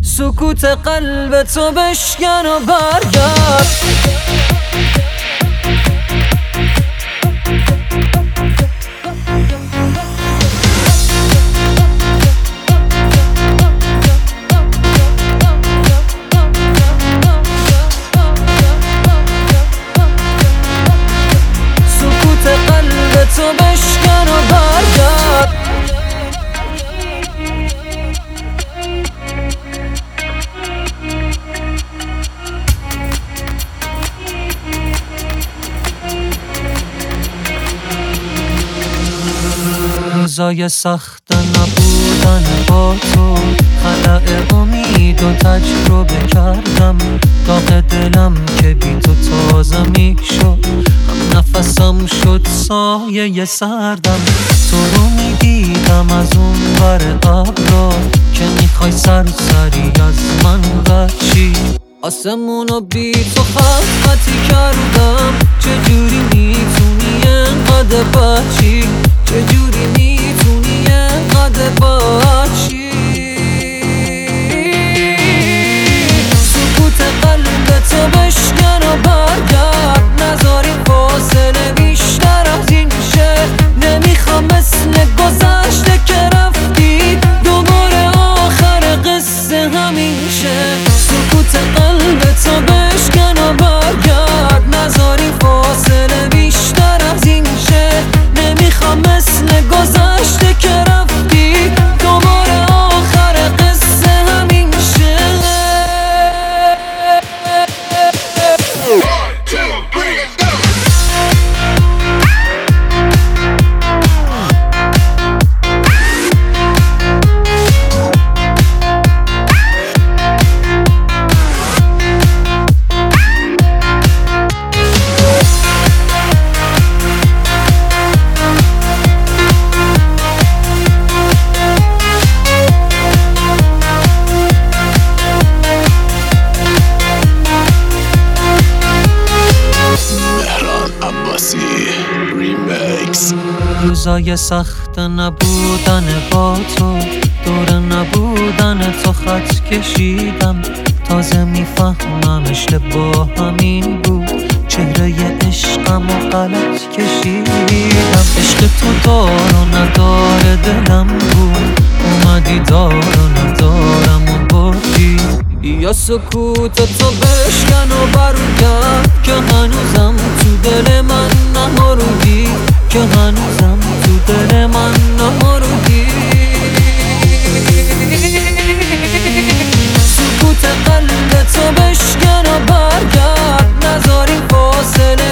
سکوت قلب تو بشکن و برگرد. سکوت قلب تو بشکن و برگرد. روزای سخت نبودن با تو، خلأ امید و تجربه کردم. داغ دلم که بی تو تازه می شد، هم نفسم شد سایه سردم. تو رو می دیدم از اون ور ابرا، که میخوای سری از من بچی. آسمونو بی تو خطی کردم. چجوری میتونی انقدر بچی؟ چجوری میتونی انقدر بچی؟ سکوت قلب تو بشکن و برگرد. نذاری فاصله بیشتر از این شه. نمیخوام مثل گذشته که رفتی دوباره آخر قصه همین شه. سکوت قلب تو بشکن و برگرد. نذاری فاصله بیشتر از این شه. نمیخوام مثل گذشته که رفتی دوباره آخر قصه همین شه. روزای سخت نبودن با تو، دور نبودن تو خط کشیدم. تازه میفهمم اشتباه همین بود، چهره عشقم و غلط کشیدم. عشق تو دار و نداره دلم بود، اومدی دار و ندارم و بردی. یا سکوت تو بشکن و برگرد، که هنوزم تو دل من نمردی. که هنوزم تو دل من نمردی. سکوت قلب تو بشکن و برگرد. نذاری فاصله